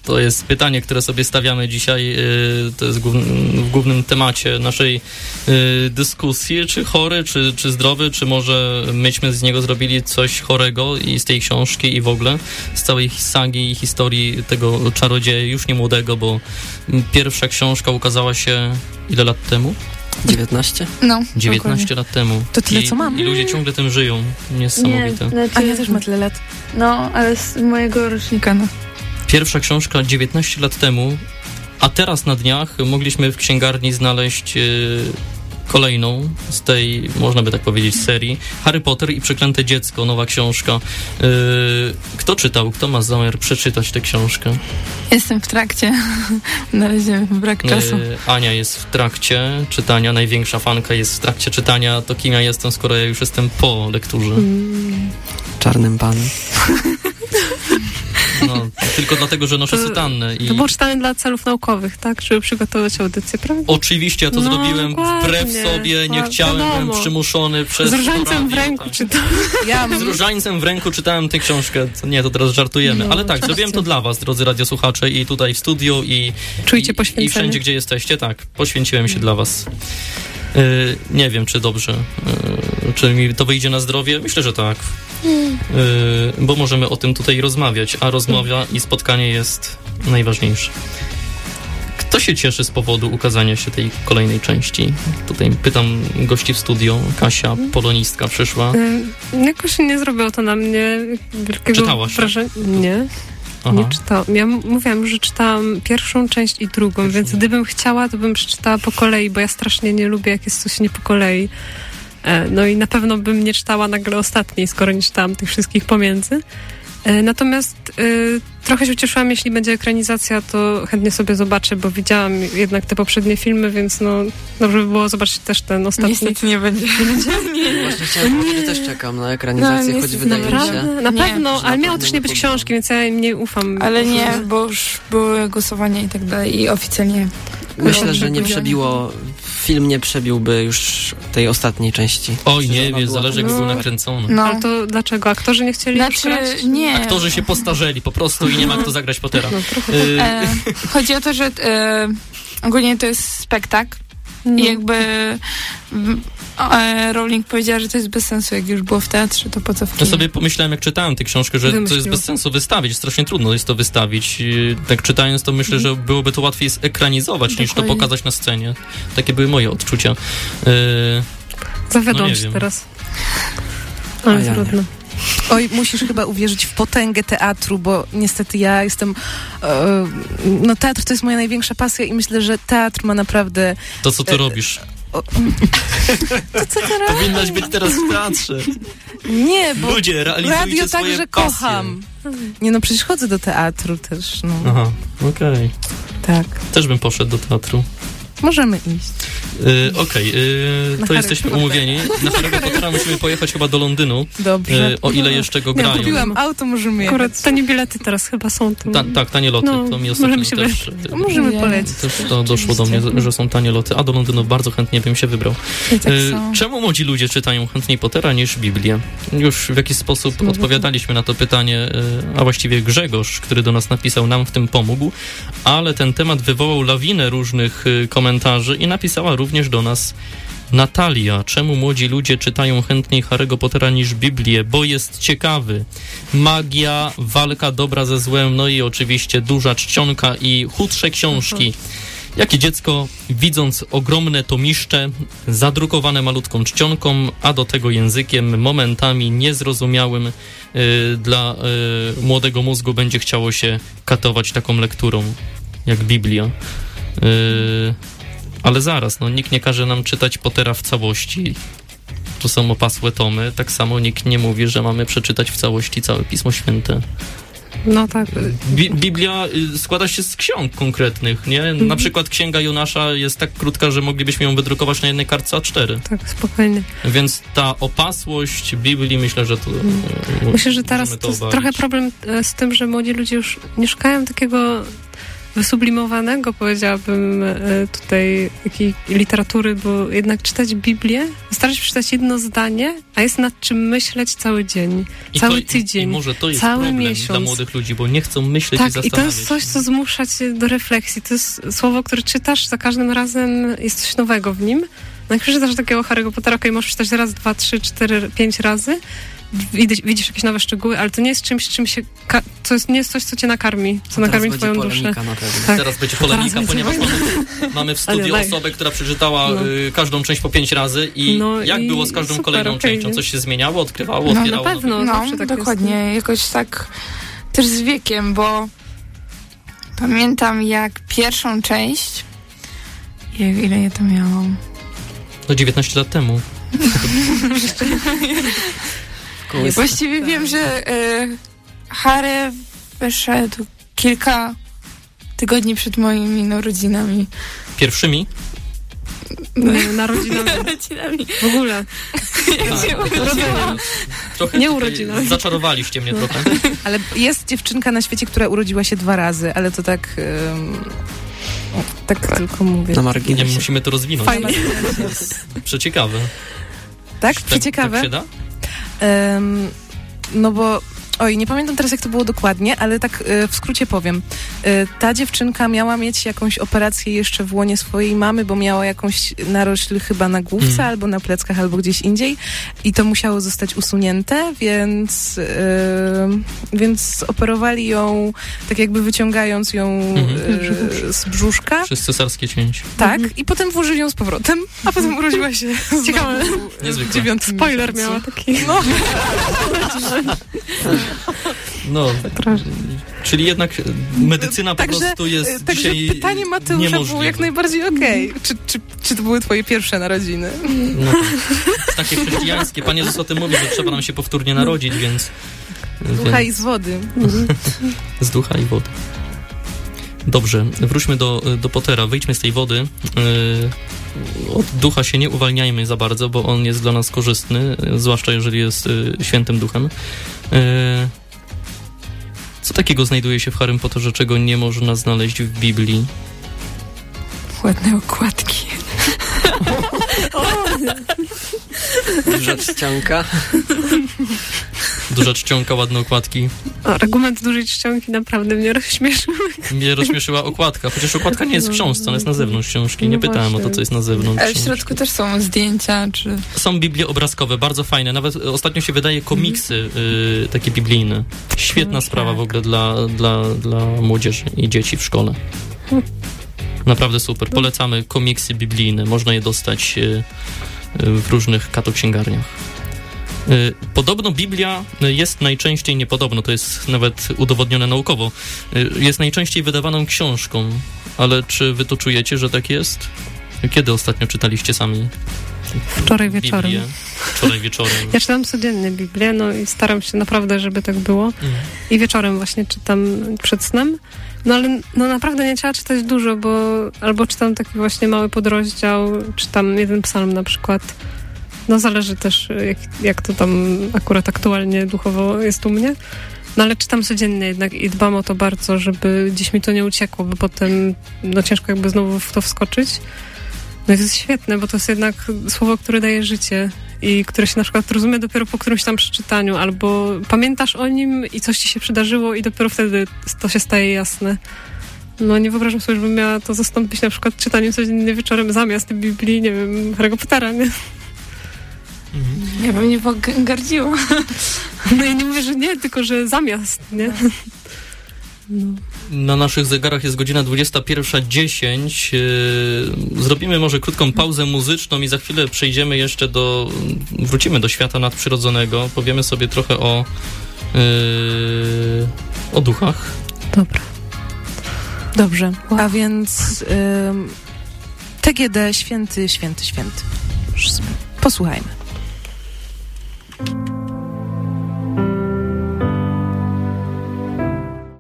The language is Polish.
To jest pytanie, które sobie stawiamy dzisiaj. To jest w głównym temacie naszej dyskusji. Czy chory, czy zdrowy, czy może myśmy z niego zrobili coś chorego i z tej książki i w ogóle z całej sagi i historii tego czarodzieja już nie młodego, bo pierwsza książka ukazała się ile lat temu? 19? No, 19 dokładnie. lat temu. To tyle, co mam. I ludzie ciągle tym żyją. Niesamowite. Nie, znaczy, Ania też ma tyle lat. No, ale z mojego rocznika, no. Pierwsza książka 19 lat temu, a teraz na dniach mogliśmy w księgarni znaleźć kolejną z tej, można by tak powiedzieć, serii. Harry Potter i Przeklęte Dziecko, nowa książka. Kto czytał? Kto ma zamiar przeczytać tę książkę? Jestem w trakcie. Na razie brak czasu. Ania jest w trakcie czytania, największa fanka jest w trakcie czytania. To kim ja jestem, skoro ja już jestem po lekturze? Czarnym panem. No, tylko dlatego, że noszę sutannę. To było czytane dla celów naukowych, tak? Żeby przygotować audycję, prawda? Oczywiście, ja to zrobiłem wbrew sobie, nie chciałem, byłem przymuszony przez... Z różańcem w ręku czytałem. Z różańcem w ręku czytałem tę książkę. Nie, to teraz żartujemy. Ale tak, zrobiłem to dla was, drodzy radiosłuchacze, i tutaj w studiu, Czujcie poświęcenie. I wszędzie, gdzie jesteście, tak. Poświęciłem się dla was. Nie wiem, czy dobrze. Czy mi to wyjdzie na zdrowie? Myślę, że tak. Bo możemy o tym tutaj rozmawiać, a rozmowa i spotkanie jest najważniejsze. Kto się cieszy z powodu ukazania się tej kolejnej części? Tutaj pytam gości w studio. Kasia, polonistka, przyszła. Jakoś nie zrobiło to na mnie wielkiego Czytałaś? wrażenia. Nie. Aha. Nie czytałam. Ja mówiłam, że czytałam pierwszą część i drugą, więc gdybym chciała, to bym przeczytała po kolei, bo ja strasznie nie lubię, jak jest coś nie po kolei. No i na pewno bym nie czytała nagle ostatniej, skoro nie czytałam tych wszystkich pomiędzy. Natomiast trochę się ucieszyłam, jeśli będzie ekranizacja, to chętnie sobie zobaczę, bo widziałam jednak te poprzednie filmy, więc no dobrze by było zobaczyć też ten ostatni. Niestety nie będzie. Właśnie chciałam powiedzieć, że też czekam na ekranizację, choć wydaje mi się... Na pewno, ale miało też nie być książki, więc ja im nie ufam. Ale nie, bo już były głosowania i tak dalej i oficjalnie... Myślę, że nie przebiło... Film nie przebiłby już tej ostatniej części. Oj, nie wiem, zależy, jak był nakręcony. No. Ale to dlaczego? Aktorzy nie chcieli grać? Nie. Aktorzy się postarzeli po prostu i nie ma kto zagrać Pottera. No, trochę chodzi o to, że ogólnie to jest spektakl i jakby Rowling powiedziała, że to jest bez sensu, jak już było w teatrze, to po co w kinie? Ja sobie pomyślałem, jak czytałem tę książkę, że to jest bez sensu wystawić. Strasznie trudno jest to wystawić. Tak czytając, to myślę, że byłoby to łatwiej zekranizować, niż to pokazać na scenie. Takie były moje odczucia. Zawiodłam się teraz. Ale trudno. Oj, musisz chyba uwierzyć w potęgę teatru, bo niestety ja jestem... no teatr to jest moja największa pasja i myślę, że teatr ma naprawdę... To, co ty robisz? To co ty robisz? Powinnaś być teraz w teatrze. Nie, bo ludzie, realizujcie radio swoje także pasje. kocham. Nie no, przecież chodzę do teatru też. No. Aha, okej. Tak. Też bym poszedł do teatru. Możemy iść. Okej, to jesteśmy umówieni. Na Harry'ego Pottera musimy pojechać chyba do Londynu. Dobrze. O ile jeszcze go grają. Kupiłam auto, możemy jechać. Akurat tanie bilety teraz chyba są. Tak, tanie loty. To mi ostatnio też... Możemy polecieć. Też to doszło do mnie, że są tanie loty. A do Londynu bardzo chętnie bym się wybrał. Czemu młodzi ludzie czytają chętniej Pottera niż Biblię? Już w jakiś sposób odpowiadaliśmy na to pytanie, a właściwie Grzegorz, który do nas napisał, nam w tym pomógł, ale ten temat wywołał lawinę różnych komentarzy i napisała również do nas Natalia. Czemu młodzi ludzie czytają chętniej Harry'ego Pottera niż Biblię? Bo jest ciekawy. Magia, walka dobra ze złem, no i oczywiście duża czcionka i chudsze książki. Jakie dziecko, widząc ogromne tomiszcze, zadrukowane malutką czcionką, a do tego językiem momentami niezrozumiałym dla młodego mózgu, będzie chciało się katować taką lekturą jak Biblia. Ale zaraz, nikt nie każe nam czytać Pottera w całości. To są opasłe tomy. Tak samo nikt nie mówi, że mamy przeczytać w całości całe Pismo Święte. No tak. Biblia składa się z ksiąg konkretnych, nie? Na przykład Księga Jonasza jest tak krótka, że moglibyśmy ją wydrukować na jednej kartce A4. Tak, spokojnie. Więc ta opasłość Biblii, myślę, że to... Myślę, że teraz to jest trochę problem z tym, że młodzi ludzie już nie szukają takiego wysublimowanego, powiedziałabym, tutaj jakiej literatury, bo jednak czytać Biblię wystarczy przeczytać jedno zdanie, a jest nad czym myśleć cały dzień, cały tydzień, i może to jest cały problem miesiąc. dla młodych ludzi, bo nie chcą myśleć i zastanawiać. Tak, i to jest coś, co zmusza cię do refleksji. To jest słowo, które czytasz, za każdym razem jest coś nowego w nim. No jak przeczytasz takiego Harry'ego Pottera, możesz czytać raz, 2, 3, 4, 5 razy, widzisz jakieś nowe szczegóły, ale to nie jest czymś się... nie jest coś, co cię nakarmi, co nakarmi twoją duszę. Tak. Teraz będzie polemika, ponieważ mamy w studiu osobę, która przeczytała każdą część po 5 razy i jak było z każdą kolejną częścią? Coś się zmieniało, odkrywało, otwierało? Na pewno. Tak dokładnie. Jest. Jakoś tak też z wiekiem, bo pamiętam jak pierwszą część... Ile ja to miałam? To 19 lat temu. Właściwie wiem, że Harry wyszedł kilka tygodni przed moimi narodzinami. Pierwszymi? Narodzinami. W ogóle. Trochę nie urodzinami. Zaczarowaliście mnie trochę. Ale jest dziewczynka na świecie, która urodziła się 2 razy, ale to tak... tak tylko mówię. Na marginesie. Nie, musimy to rozwinąć. Fajnie. Przeciekawe. Tak? Przeciekawe? Tak się da? No bo... Oj, nie pamiętam teraz, jak to było dokładnie, ale tak w skrócie powiem. Ta dziewczynka miała mieć jakąś operację jeszcze w łonie swojej mamy, bo miała jakąś narośl chyba na główce, albo na pleckach, albo gdzieś indziej i to musiało zostać usunięte, więc operowali ją, tak jakby wyciągając ją z brzuszka. Przez cesarskie cięcie. Tak, i potem włożyli ją z powrotem, a potem urodziła się ciekawe. Niezwykle. 9. Spoiler miała taki. No. Czyli jednak medycyna po prostu jest także dzisiaj pytanie Mateusza było jak najbardziej okej. Czy to były twoje pierwsze narodziny? No, jest takie chrześcijańskie. Pan Jezus o tym mówi, że trzeba nam się powtórnie narodzić, więc... Z ducha i z wody. Z ducha i wody. Dobrze, wróćmy do Pottera. Wyjdźmy z tej wody. Od ducha się nie uwalniajmy za bardzo, bo on jest dla nas korzystny, zwłaszcza jeżeli jest świętym duchem. Co takiego znajduje się w Harrym Potterze, czego nie można znaleźć w Biblii? Ładne okładki. Duża czcionka. Duża czcionka, ładne okładki. Argument dużej czcionki naprawdę mnie rozśmieszył. Mnie rozśmieszyła okładka, chociaż okładka nie jest w książce, ona jest na zewnątrz książki. Nie pytałem o to, co jest na zewnątrz. Ale w środku też są zdjęcia, czy... Są biblie obrazkowe, bardzo fajne. Nawet ostatnio się wydaje komiksy takie biblijne. Świetna sprawa w ogóle dla młodzieży i dzieci w szkole. Naprawdę super. Polecamy komiksy biblijne. Można je dostać w różnych katoksięgarniach. Podobno Biblia jest najczęściej, niepodobno, to jest nawet udowodnione naukowo, jest najczęściej wydawaną książką. Ale czy wy to czujecie, że tak jest? Kiedy ostatnio czytaliście sami Wczoraj wieczorem. Biblię? Wczoraj wieczorem. Ja czytam codziennie Biblię, no i staram się naprawdę, żeby tak było. I wieczorem właśnie czytam przed snem. No ale naprawdę nie trzeba czytać dużo, bo albo czytam taki właśnie mały podrozdział, czytam jeden psalm na przykład. No zależy też, jak to tam akurat aktualnie duchowo jest u mnie. No ale czytam codziennie jednak i dbam o to bardzo, żeby gdzieś mi to nie uciekło, bo potem ciężko jakby znowu w to wskoczyć. No i to jest świetne, bo to jest jednak słowo, które daje życie i które się na przykład rozumie dopiero po którymś tam przeczytaniu, albo pamiętasz o nim i coś ci się przydarzyło i dopiero wtedy to się staje jasne. No nie wyobrażam sobie, żebym miała to zastąpić na przykład czytaniem codziennie wieczorem zamiast Biblii, nie wiem, Harry'ego Pottera, nie? Ja bym nie pogardziła. No ja nie mówię, że nie, tylko że zamiast, nie? No. Na naszych zegarach jest godzina 21:10. Zrobimy może krótką pauzę muzyczną i za chwilę przejdziemy jeszcze wrócimy do świata nadprzyrodzonego. Powiemy sobie trochę o duchach. Dobra. Dobrze, a więc TGD Święty, Święty, Święty. Posłuchajmy.